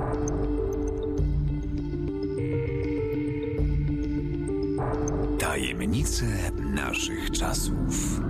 Tajemnice naszych czasów.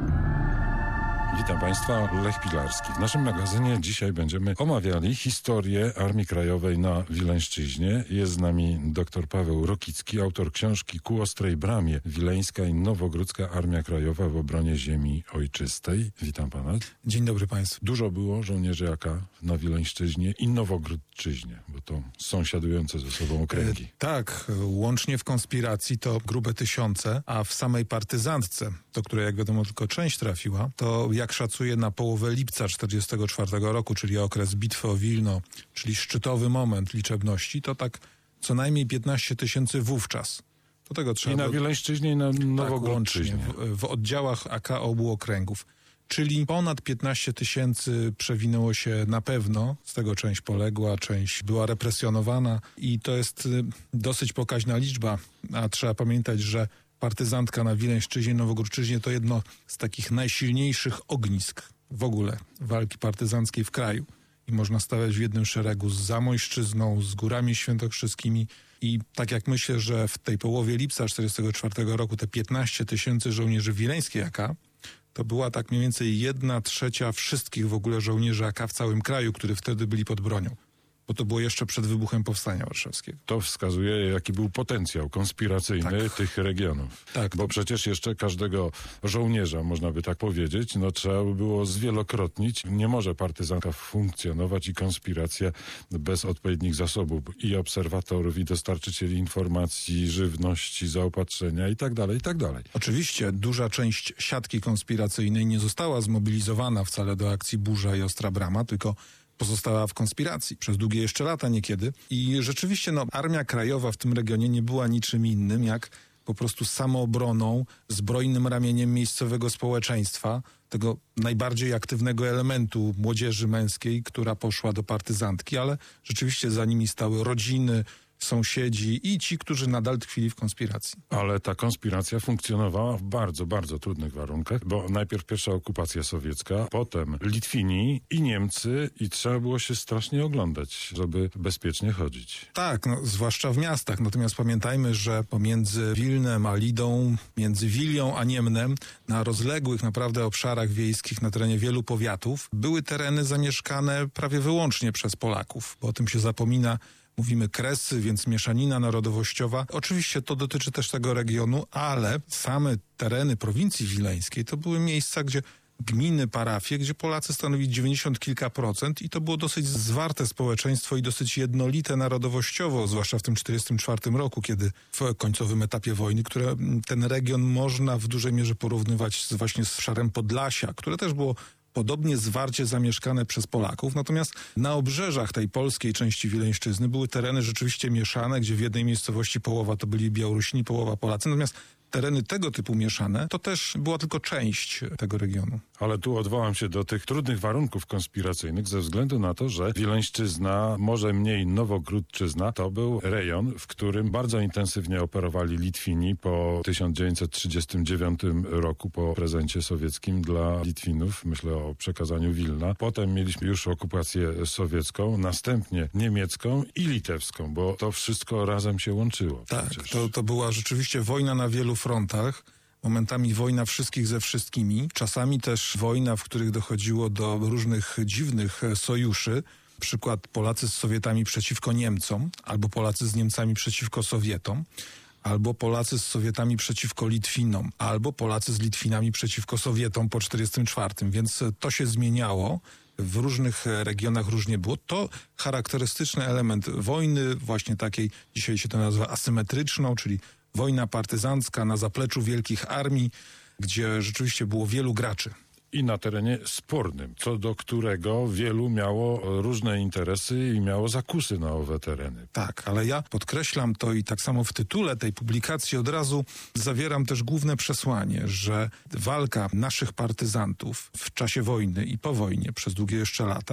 Witam Państwa, Lech Pilarski. W naszym magazynie dzisiaj będziemy omawiali historię Armii Krajowej na Wileńszczyźnie. Jest z nami dr Paweł Rokicki, autor książki Ku ostrej bramie. Wileńska i Nowogródzka Armia Krajowa w obronie ziemi ojczystej. Witam Pana. Dzień dobry Państwu. Dużo było żołnierzy AK na Wileńszczyźnie i Nowogródczyźnie, bo to sąsiadujące ze sobą okręgi. Tak, łącznie w konspiracji to grube tysiące, a w samej partyzantce, do której jak wiadomo tylko część trafiła, to jak szacuje na połowę lipca 1944 roku, czyli okres bitwy o Wilno, czyli szczytowy moment liczebności, to tak co najmniej 15 tysięcy wówczas. Do tego trzeba I na Wileńszczyźnie i na Nowogródczyźnie. Tak, w oddziałach AK obu okręgów. Czyli ponad 15 tysięcy przewinęło się na pewno, z tego część poległa, część była represjonowana i to jest dosyć pokaźna liczba, a trzeba pamiętać, że partyzantka na Wileńszczyźnie, Nowogródczyźnie to jedno z takich najsilniejszych ognisk w ogóle walki partyzanckiej w kraju. I można stawiać w jednym szeregu z Zamojszczyzną, z Górami Świętokrzyskimi. I tak jak myślę, że w tej połowie lipca 1944 roku te 15 tysięcy żołnierzy wileńskiej AK to była tak mniej więcej 1/3 wszystkich w ogóle żołnierzy AK w całym kraju, którzy wtedy byli pod bronią. Bo to było jeszcze przed wybuchem Powstania Warszawskiego. To wskazuje, jaki był potencjał konspiracyjny tych regionów. Tak. Bo przecież jeszcze każdego żołnierza, można by tak powiedzieć, trzeba by było zwielokrotnić. Nie może partyzantka funkcjonować i konspiracja bez odpowiednich zasobów i obserwatorów, i dostarczycieli informacji, żywności, zaopatrzenia i tak dalej, i tak dalej. Oczywiście duża część siatki konspiracyjnej nie została zmobilizowana wcale do akcji Burza i Ostra Brama, tylko pozostała w konspiracji przez długie jeszcze lata niekiedy. I rzeczywiście Armia Krajowa w tym regionie nie była niczym innym jak po prostu samoobroną, zbrojnym ramieniem miejscowego społeczeństwa, tego najbardziej aktywnego elementu młodzieży męskiej, która poszła do partyzantki, ale rzeczywiście za nimi stały rodziny, sąsiedzi i ci, którzy nadal tkwili w konspiracji. Ale ta konspiracja funkcjonowała w bardzo, bardzo trudnych warunkach, bo najpierw pierwsza okupacja sowiecka, potem Litwini i Niemcy i trzeba było się strasznie oglądać, żeby bezpiecznie chodzić. Tak, zwłaszcza w miastach. Natomiast pamiętajmy, że pomiędzy Wilnem a Lidą, między Wilią a Niemnem, na rozległych naprawdę obszarach wiejskich, na terenie wielu powiatów, były tereny zamieszkane prawie wyłącznie przez Polaków, bo o tym się zapomina. Mówimy Kresy, więc mieszanina narodowościowa. Oczywiście to dotyczy też tego regionu, ale same tereny prowincji wileńskiej to były miejsca, gdzie gminy, parafie, gdzie Polacy stanowili 90 kilka procent i to było dosyć zwarte społeczeństwo i dosyć jednolite narodowościowo, zwłaszcza w tym 1944 roku, kiedy w końcowym etapie wojny, które ten region można w dużej mierze porównywać właśnie z obszarem Podlasia, które też było podobnie zwarcie zamieszkane przez Polaków, natomiast na obrzeżach tej polskiej części Wileńszczyzny były tereny rzeczywiście mieszane, gdzie w jednej miejscowości połowa to byli Białorusini, połowa Polacy, natomiast tereny tego typu mieszane to też była tylko część tego regionu. Ale tu odwołam się do tych trudnych warunków konspiracyjnych ze względu na to, że Wileńszczyzna, może mniej Nowogródczyzna, to był rejon, w którym bardzo intensywnie operowali Litwini po 1939 roku, po prezencie sowieckim dla Litwinów, myślę o przekazaniu Wilna. Potem mieliśmy już okupację sowiecką, następnie niemiecką i litewską, bo to wszystko razem się łączyło. Tak, to była rzeczywiście wojna na wielu frontach, momentami wojna wszystkich ze wszystkimi, czasami też wojna, w których dochodziło do różnych dziwnych sojuszy, przykład Polacy z Sowietami przeciwko Niemcom, albo Polacy z Niemcami przeciwko Sowietom, albo Polacy z Sowietami przeciwko Litwinom, albo Polacy z Litwinami przeciwko Sowietom po 1944, więc to się zmieniało. W różnych regionach różnie było. To charakterystyczny element wojny, właśnie takiej, dzisiaj się to nazywa asymetryczną, czyli wojna partyzancka na zapleczu wielkich armii, gdzie rzeczywiście było wielu graczy. I na terenie spornym, co do którego wielu miało różne interesy i miało zakusy na owe tereny. Tak, ale ja podkreślam to i tak samo w tytule tej publikacji od razu zawieram też główne przesłanie, że walka naszych partyzantów w czasie wojny i po wojnie przez długie jeszcze lata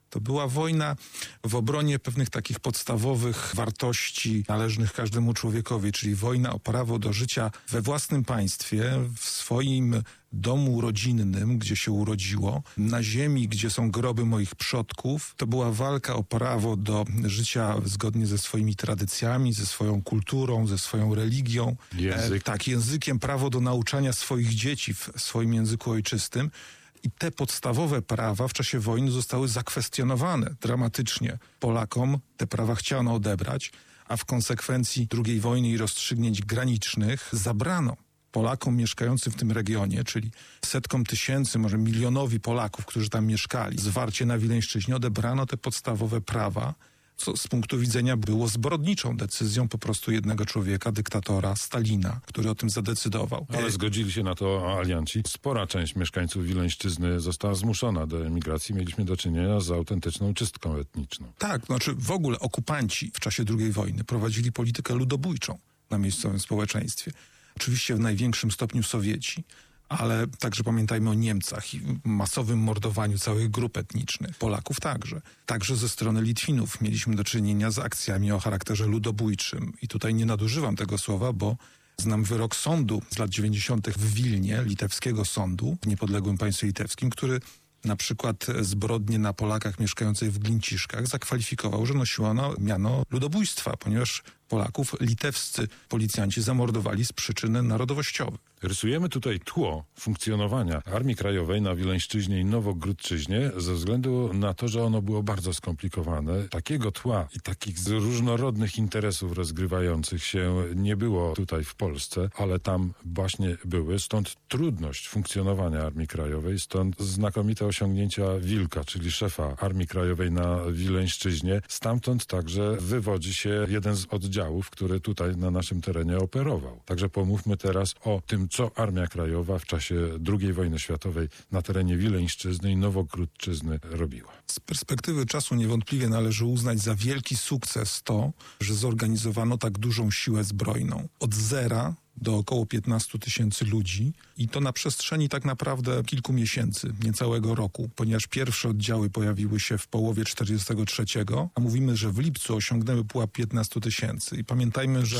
To była wojna w obronie pewnych takich podstawowych wartości należnych każdemu człowiekowi, czyli wojna o prawo do życia we własnym państwie, w swoim domu rodzinnym, gdzie się urodziło, na ziemi, gdzie są groby moich przodków. To była walka o prawo do życia zgodnie ze swoimi tradycjami, ze swoją kulturą, ze swoją religią. Językiem, prawo do nauczania swoich dzieci w swoim języku ojczystym. I te podstawowe prawa w czasie wojny zostały zakwestionowane dramatycznie. Polakom te prawa chciano odebrać, a w konsekwencji II wojny i rozstrzygnięć granicznych zabrano Polakom mieszkającym w tym regionie, czyli setkom tysięcy, może milionowi Polaków, którzy tam mieszkali, zwarcie na Wileńszczyźnie, odebrano te podstawowe prawa, co z punktu widzenia było zbrodniczą decyzją po prostu jednego człowieka, dyktatora Stalina, który o tym zadecydował. Ale zgodzili się na to alianci. Spora część mieszkańców Wileńszczyzny została zmuszona do emigracji. Mieliśmy do czynienia z autentyczną czystką etniczną. Tak, znaczy w ogóle okupanci w czasie II wojny prowadzili politykę ludobójczą na miejscowym społeczeństwie. Oczywiście w największym stopniu Sowieci, ale także pamiętajmy o Niemcach i masowym mordowaniu całych grup etnicznych. Polaków także. Także ze strony Litwinów mieliśmy do czynienia z akcjami o charakterze ludobójczym. I tutaj nie nadużywam tego słowa, bo znam wyrok sądu z lat 90. w Wilnie, litewskiego sądu w niepodległym państwie litewskim, który na przykład zbrodnie na Polakach mieszkających w Glińciszkach zakwalifikował, że nosiło ono miano ludobójstwa, ponieważ Polaków litewscy policjanci zamordowali z przyczyn narodowościowych. Rysujemy tutaj tło funkcjonowania Armii Krajowej na Wileńszczyźnie i Nowogródczyźnie ze względu na to, że ono było bardzo skomplikowane. Takiego tła i takich różnorodnych interesów rozgrywających się nie było tutaj w Polsce, ale tam właśnie były. Stąd trudność funkcjonowania Armii Krajowej, stąd znakomite osiągnięcia Wilka, czyli szefa Armii Krajowej na Wileńszczyźnie. Stamtąd także wywodzi się jeden z oddziałów, który tutaj na naszym terenie operował. Także pomówmy teraz o tym, co Armia Krajowa w czasie II wojny światowej na terenie Wileńszczyzny i Nowogródczyzny robiła. Z perspektywy czasu niewątpliwie należy uznać za wielki sukces to, że zorganizowano tak dużą siłę zbrojną. Od zera do około 15 tysięcy ludzi i to na przestrzeni tak naprawdę kilku miesięcy, niecałego roku, ponieważ pierwsze oddziały pojawiły się w połowie 43, a mówimy, że w lipcu osiągnęły pułap 15 tysięcy. I pamiętajmy, że...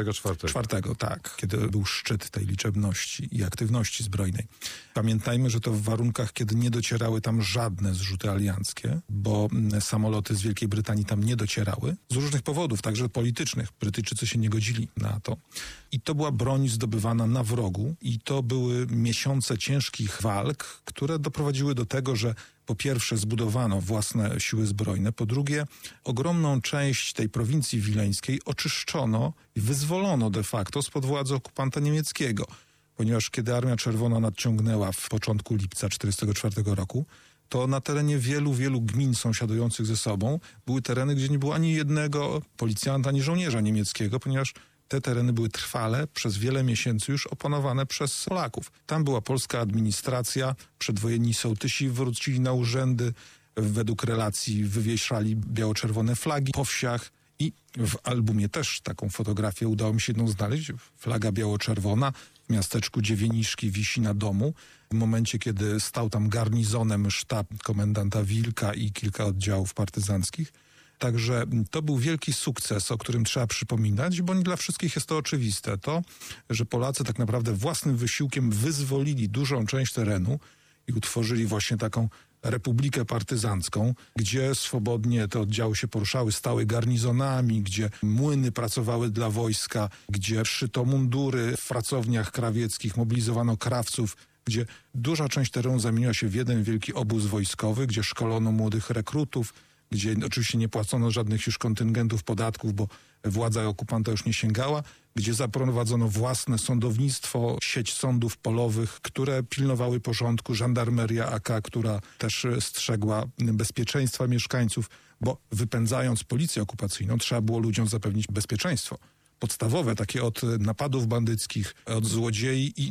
44. Tak, kiedy był szczyt tej liczebności i aktywności zbrojnej. Pamiętajmy, że to w warunkach, kiedy nie docierały tam żadne zrzuty alianckie, bo samoloty z Wielkiej Brytanii tam nie docierały. Z różnych powodów, także politycznych. Brytyjczycy się nie godzili na to. I to była broń zdobywana na wrogu i to były miesiące ciężkich walk, które doprowadziły do tego, że po pierwsze zbudowano własne siły zbrojne, po drugie ogromną część tej prowincji wileńskiej oczyszczono i wyzwolono de facto spod władzy okupanta niemieckiego. Ponieważ kiedy Armia Czerwona nadciągnęła w początku lipca 1944 roku, to na terenie wielu gmin sąsiadujących ze sobą były tereny, gdzie nie było ani jednego policjanta, ani żołnierza niemieckiego, ponieważ te tereny były trwale, przez wiele miesięcy już opanowane przez Polaków. Tam była polska administracja, przedwojenni sołtysi wrócili na urzędy, według relacji wywieszali biało-czerwone flagi po wsiach i w albumie też taką fotografię udało mi się jedną znaleźć. Flaga biało-czerwona w miasteczku Dziewieniszki wisi na domu. W momencie, kiedy stał tam garnizonem sztab komendanta Wilka i kilka oddziałów partyzanckich. Także to był wielki sukces, o którym trzeba przypominać, bo nie dla wszystkich jest to oczywiste. To, że Polacy tak naprawdę własnym wysiłkiem wyzwolili dużą część terenu i utworzyli właśnie taką republikę partyzancką, gdzie swobodnie te oddziały się poruszały, stały garnizonami, gdzie młyny pracowały dla wojska, gdzie szyto mundury w pracowniach krawieckich, mobilizowano krawców, gdzie duża część terenu zamieniła się w jeden wielki obóz wojskowy, gdzie szkolono młodych rekrutów, gdzie oczywiście nie płacono żadnych już kontyngentów, podatków, bo władza okupanta już nie sięgała, gdzie zaprowadzono własne sądownictwo, sieć sądów polowych, które pilnowały porządku, żandarmeria AK, która też strzegła bezpieczeństwa mieszkańców, bo wypędzając policję okupacyjną trzeba było ludziom zapewnić bezpieczeństwo. Podstawowe, takie od napadów bandyckich, od złodziei i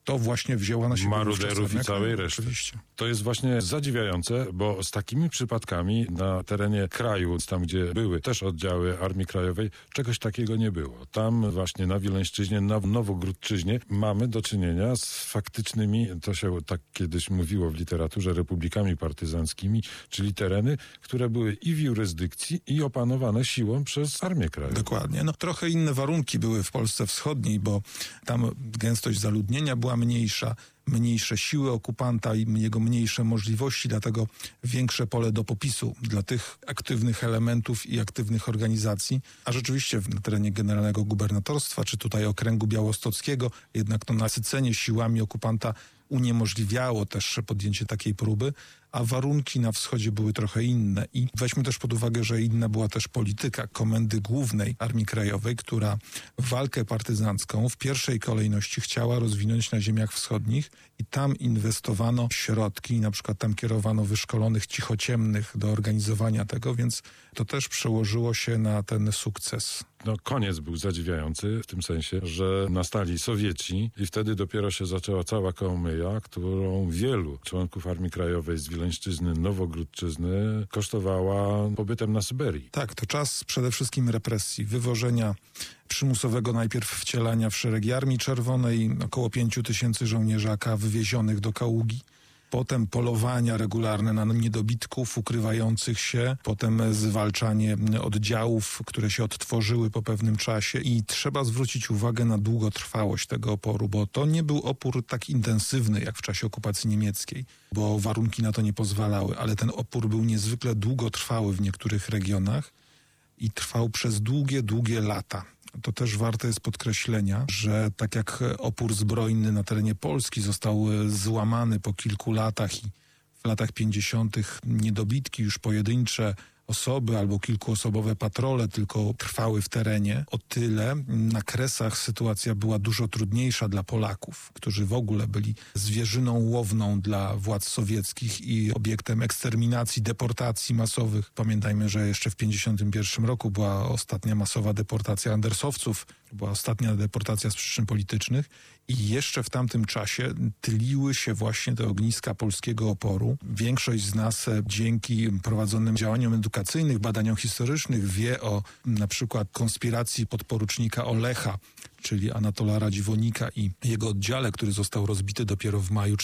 to właśnie wzięła na siebie maruderów i całej reszty. Oczywiście. To jest właśnie zadziwiające, bo z takimi przypadkami na terenie kraju, tam gdzie były też oddziały Armii Krajowej, czegoś takiego nie było. Tam właśnie na Wileńszczyźnie, na Nowogródczyźnie mamy do czynienia z faktycznymi, to się tak kiedyś mówiło w literaturze, republikami partyzanckimi, czyli tereny, które były i w jurysdykcji, i opanowane siłą przez Armię Krajową. Dokładnie. No, trochę inne warunki były w Polsce Wschodniej, bo tam gęstość zaludnienia była mniejsza, mniejsze siły okupanta i jego mniejsze możliwości, dlatego większe pole do popisu dla tych aktywnych elementów i aktywnych organizacji. A rzeczywiście na terenie Generalnego Gubernatorstwa, czy tutaj Okręgu Białostockiego, jednak to nasycenie siłami okupanta uniemożliwiało też podjęcie takiej próby, a warunki na wschodzie były trochę inne. I weźmy też pod uwagę, że inna była też polityka Komendy Głównej Armii Krajowej, która walkę partyzancką w pierwszej kolejności chciała rozwinąć na ziemiach wschodnich i tam inwestowano środki, na przykład tam kierowano wyszkolonych cichociemnych do organizowania tego, więc to też przełożyło się na ten sukces. No, koniec był zadziwiający w tym sensie, że nastali Sowieci i wtedy dopiero się zaczęła cała kołomyja, którą wielu członków Armii Krajowej z Wileńszczyzny, Nowogródczyzny kosztowała pobytem na Syberii. Tak, to czas przede wszystkim represji, wywożenia przymusowego najpierw wcielania w szeregi Armii Czerwonej, około 5000 żołnierzy AK wywiezionych do Kaługi. Potem polowania regularne na niedobitków ukrywających się, potem zwalczanie oddziałów, które się odtworzyły po pewnym czasie i trzeba zwrócić uwagę na długotrwałość tego oporu, bo to nie był opór tak intensywny jak w czasie okupacji niemieckiej, bo warunki na to nie pozwalały, ale ten opór był niezwykle długotrwały w niektórych regionach i trwał przez długie lata. To też warte jest podkreślenia, że tak jak opór zbrojny na terenie Polski został złamany po kilku latach i w latach 50. niedobitki, już pojedyncze osoby albo kilkuosobowe patrole tylko trwały w terenie, o tyle na Kresach sytuacja była dużo trudniejsza dla Polaków, którzy w ogóle byli zwierzyną łowną dla władz sowieckich i obiektem eksterminacji, deportacji masowych. Pamiętajmy, że jeszcze w 1951 roku była ostatnia masowa deportacja andersowców, była ostatnia deportacja z przyczyn politycznych i jeszcze w tamtym czasie tliły się właśnie te ogniska polskiego oporu. Większość z nas dzięki prowadzonym działaniom edukacyjnych, badaniom historycznych wie o na przykład konspiracji podporucznika Olecha, czyli Anatola Radziwonika i jego oddziale, który został rozbity dopiero w maju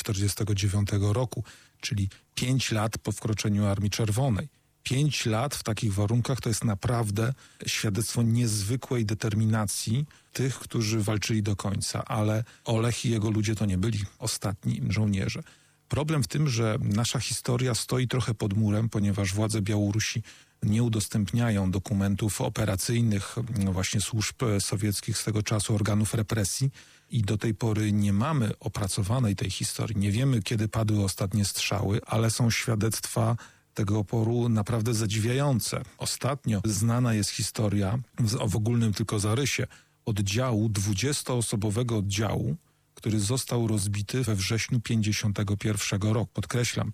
1949 roku, czyli 5 lat po wkroczeniu Armii Czerwonej. 5 lat w takich warunkach to jest naprawdę świadectwo niezwykłej determinacji tych, którzy walczyli do końca, ale Olech i jego ludzie to nie byli ostatni żołnierze. Problem w tym, że nasza historia stoi trochę pod murem, ponieważ władze Białorusi nie udostępniają dokumentów operacyjnych właśnie służb sowieckich z tego czasu, organów represji i do tej pory nie mamy opracowanej tej historii. Nie wiemy, kiedy padły ostatnie strzały, ale są świadectwa tego oporu naprawdę zadziwiające. Ostatnio znana jest historia, w ogólnym tylko zarysie, oddziału, 20-osobowego oddziału, który został rozbity we wrześniu 51 roku. Podkreślam,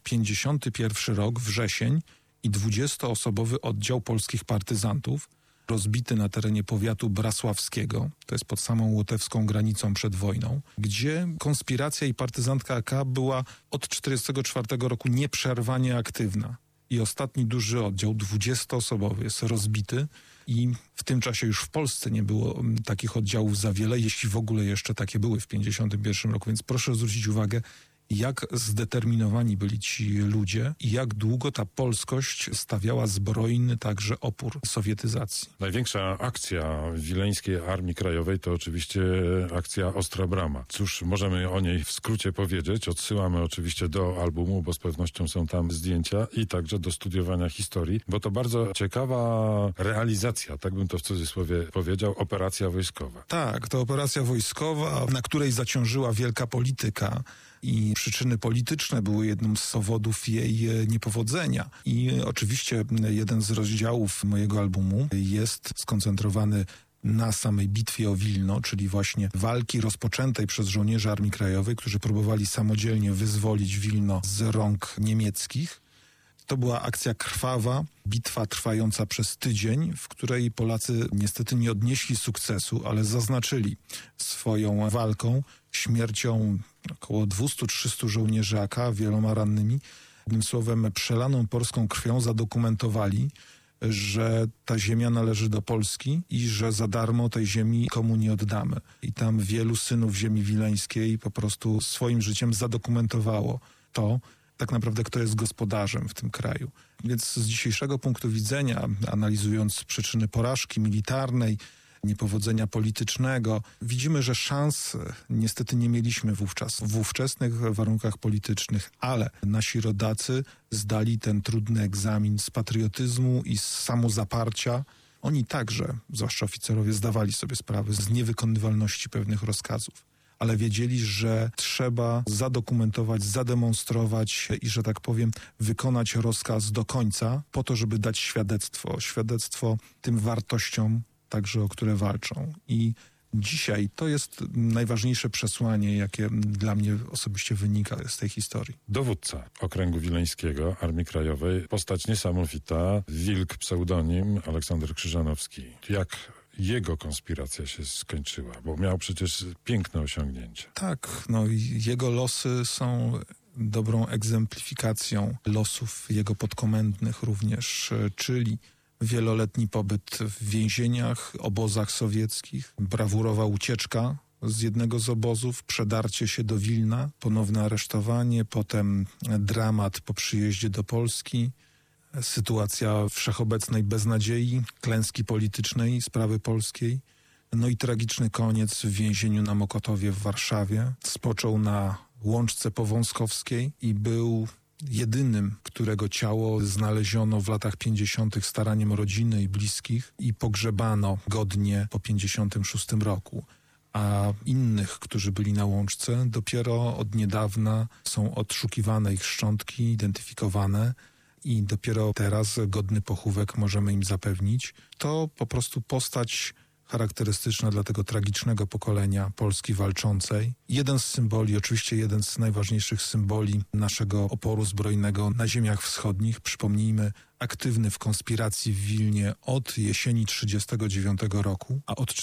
51 rok, wrzesień i 20-osobowy oddział polskich partyzantów rozbity na terenie powiatu brasławskiego, to jest pod samą łotewską granicą przed wojną, gdzie konspiracja i partyzantka AK była od 1944 roku nieprzerwanie aktywna. I ostatni duży oddział, 20-osobowy, jest rozbity i w tym czasie już w Polsce nie było takich oddziałów za wiele, jeśli w ogóle jeszcze takie były w 1951 roku. Więc proszę zwrócić uwagę, jak zdeterminowani byli ci ludzie i jak długo ta polskość stawiała zbrojny także opór sowietyzacji. Największa akcja Wileńskiej Armii Krajowej to oczywiście akcja Ostra Brama. Cóż możemy o niej w skrócie powiedzieć? Odsyłamy oczywiście do albumu, bo z pewnością są tam zdjęcia i także do studiowania historii, bo to bardzo ciekawa realizacja, tak bym to w cudzysłowie powiedział, operacja wojskowa. Tak, to operacja wojskowa, na której zaciążyła wielka polityka. I przyczyny polityczne były jednym z powodów jej niepowodzenia. I oczywiście jeden z rozdziałów mojego albumu jest skoncentrowany na samej bitwie o Wilno, czyli właśnie walki rozpoczętej przez żołnierzy Armii Krajowej, którzy próbowali samodzielnie wyzwolić Wilno z rąk niemieckich. To była akcja krwawa, bitwa trwająca przez tydzień, w której Polacy niestety nie odnieśli sukcesu, ale zaznaczyli swoją walką śmiercią około 200-300 żołnierzy AK, wieloma rannymi. Jednym słowem, przelaną polską krwią zadokumentowali, że ta ziemia należy do Polski i że za darmo tej ziemi komu nie oddamy. I tam wielu synów ziemi wileńskiej po prostu swoim życiem zadokumentowało to, tak naprawdę kto jest gospodarzem w tym kraju. Więc z dzisiejszego punktu widzenia, analizując przyczyny porażki militarnej, niepowodzenia politycznego, widzimy, że szans niestety nie mieliśmy wówczas w ówczesnych warunkach politycznych, ale nasi rodacy zdali ten trudny egzamin z patriotyzmu i z samozaparcia. Oni także, zwłaszcza oficerowie, zdawali sobie sprawę z niewykonywalności pewnych rozkazów, ale wiedzieli, że trzeba zadokumentować, zademonstrować i, że tak powiem, wykonać rozkaz do końca po to, żeby dać świadectwo tym wartościom, także o które walczą. I dzisiaj to jest najważniejsze przesłanie, jakie dla mnie osobiście wynika z tej historii. Dowódca Okręgu Wileńskiego Armii Krajowej, postać niesamowita, wilk, pseudonim Aleksander Krzyżanowski. Jak jego konspiracja się skończyła? Bo miał przecież piękne osiągnięcia. Tak, i jego losy są dobrą egzemplifikacją losów jego podkomendnych również, czyli wieloletni pobyt w więzieniach, obozach sowieckich, brawurowa ucieczka z jednego z obozów, przedarcie się do Wilna, ponowne aresztowanie, potem dramat po przyjeździe do Polski, sytuacja wszechobecnej beznadziei, klęski politycznej sprawy polskiej, i tragiczny koniec w więzieniu na Mokotowie w Warszawie. Spoczął na Łączce Powązkowskiej i był jedynym, którego ciało znaleziono w latach 50. staraniem rodziny i bliskich i pogrzebano godnie po 56 roku. A innych, którzy byli na Łączce, dopiero od niedawna są odszukiwane ich szczątki, identyfikowane i dopiero teraz godny pochówek możemy im zapewnić. To po prostu postać charakterystyczna dla tego tragicznego pokolenia Polski walczącej. Jeden z symboli, oczywiście jeden z najważniejszych symboli naszego oporu zbrojnego na ziemiach wschodnich. Przypomnijmy, aktywny w konspiracji w Wilnie od jesieni 1939 roku, a od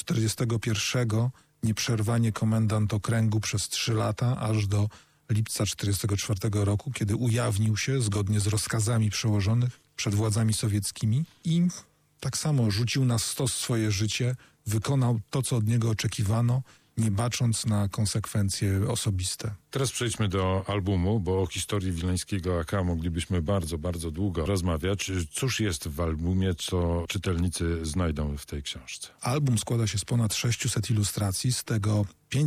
1941 nieprzerwanie komendant okręgu przez 3 lata, aż do lipca 1944 roku, kiedy ujawnił się zgodnie z rozkazami przełożonych przed władzami sowieckimi i tak samo rzucił na stos swoje życie, wykonał to, co od niego oczekiwano, nie bacząc na konsekwencje osobiste. Teraz przejdźmy do albumu, bo o historii wileńskiego AK moglibyśmy bardzo, bardzo długo rozmawiać. Cóż jest w albumie, co czytelnicy znajdą w tej książce? Album składa się z ponad 600 ilustracji, z tego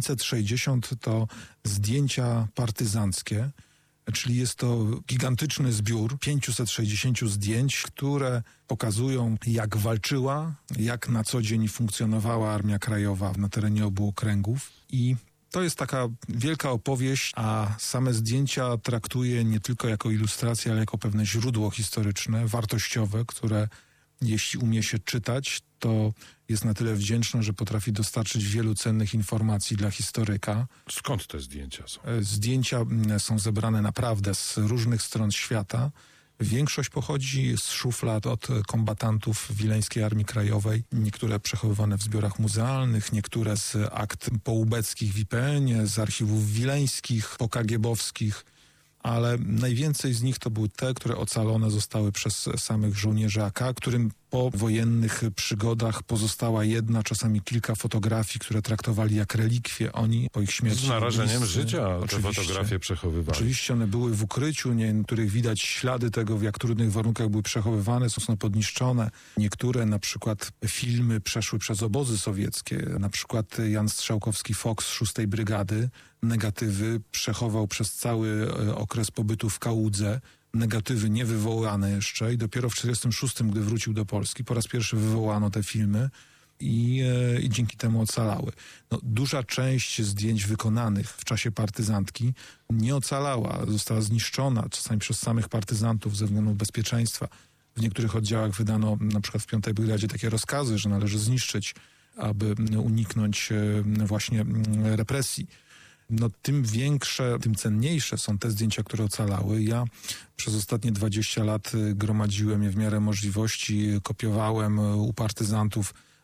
560 to zdjęcia partyzanckie, czyli jest to gigantyczny zbiór 560 zdjęć, które pokazują, jak walczyła, jak na co dzień funkcjonowała Armia Krajowa na terenie obu okręgów. I to jest taka wielka opowieść, a same zdjęcia traktuję nie tylko jako ilustracje, ale jako pewne źródło historyczne, wartościowe, które jeśli umie się czytać, to jest na tyle wdzięczne, że potrafi dostarczyć wielu cennych informacji dla historyka. Skąd te zdjęcia są? Zdjęcia są zebrane naprawdę z różnych stron świata. Większość pochodzi z szuflad od kombatantów Wileńskiej Armii Krajowej. Niektóre przechowywane w zbiorach muzealnych, niektóre z akt poubeckich w IPN-ie, z archiwów wileńskich, pokagiebowskich. Ale najwięcej z nich to były te, które ocalone zostały przez samych żołnierzy AK, którym po wojennych przygodach pozostała jedna, czasami kilka fotografii, które traktowali jak relikwie. Oni po ich śmierci... Z narażeniem życia te oczywiście, fotografie przechowywali. Oczywiście one były w ukryciu, niektórych widać ślady tego, w jak trudnych warunkach były przechowywane, są podniszczone. Niektóre, na przykład filmy, przeszły przez obozy sowieckie. Na przykład Jan Strzałkowski-Fox z 6. Brygady negatywy przechował przez cały okres pobytu w Kałudze. Negatywy niewywołane jeszcze i dopiero w 1946, gdy wrócił do Polski, po raz pierwszy wywołano te filmy i dzięki temu ocalały. Duża część zdjęć wykonanych w czasie partyzantki nie ocalała, została zniszczona czasami przez samych partyzantów ze względów bezpieczeństwa. W niektórych oddziałach wydano na przykład w 5. Brygadzie takie rozkazy, że należy zniszczyć, aby uniknąć właśnie represji. Tym większe, tym cenniejsze są te zdjęcia, które ocalały. Ja przez ostatnie 20 lat gromadziłem je w miarę możliwości, kopiowałem u partyzantów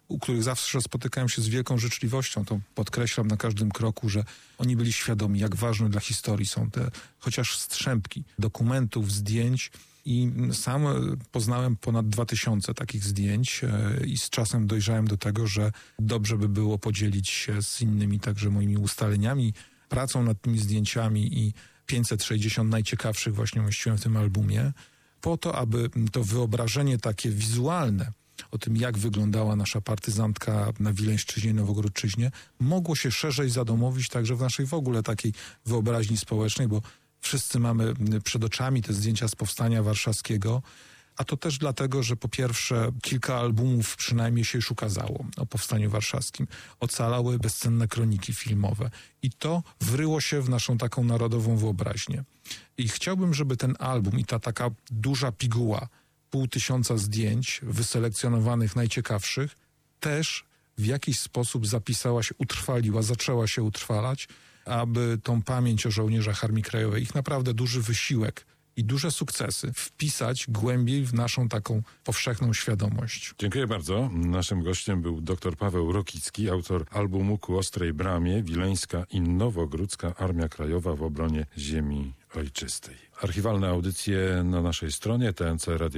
u których zawsze spotykałem się z wielką życzliwością. To podkreślam na każdym kroku, że oni byli świadomi, jak ważne dla historii są te chociaż strzępki dokumentów, zdjęć. I sam poznałem ponad 2000 takich zdjęć i z czasem dojrzałem do tego, że dobrze by było podzielić się z innymi także moimi ustaleniami, pracą nad tymi zdjęciami i 560 najciekawszych właśnie umieściłem w tym albumie, po to, aby to wyobrażenie takie wizualne o tym, jak wyglądała nasza partyzantka na Wileńszczyźnie i Nowogródczyźnie, mogło się szerzej zadomowić także w naszej w ogóle takiej wyobraźni społecznej, bo wszyscy mamy przed oczami te zdjęcia z Powstania Warszawskiego, a to też dlatego, że po pierwsze kilka albumów przynajmniej się już ukazało o Powstaniu Warszawskim. Ocalały bezcenne kroniki filmowe i to wryło się w naszą taką narodową wyobraźnię. I chciałbym, żeby ten album i ta taka duża piguła, 500 zdjęć wyselekcjonowanych najciekawszych, też w jakiś sposób zapisała się, utrwaliła, zaczęła się utrwalać, aby tą pamięć o żołnierzach Armii Krajowej, ich naprawdę duży wysiłek i duże sukcesy wpisać głębiej w naszą taką powszechną świadomość. Dziękuję bardzo. Naszym gościem był dr Paweł Rokicki, autor albumu Ku ostrej bramie, Wileńska i Nowogródzka Armia Krajowa w obronie ziemi ojczystej. Archiwalne audycje na naszej stronie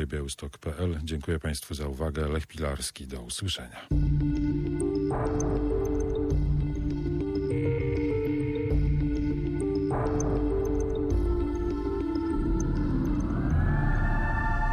tncradiobiałystok.pl. Dziękuję Państwu za uwagę. Lech Pilarski. Do usłyszenia.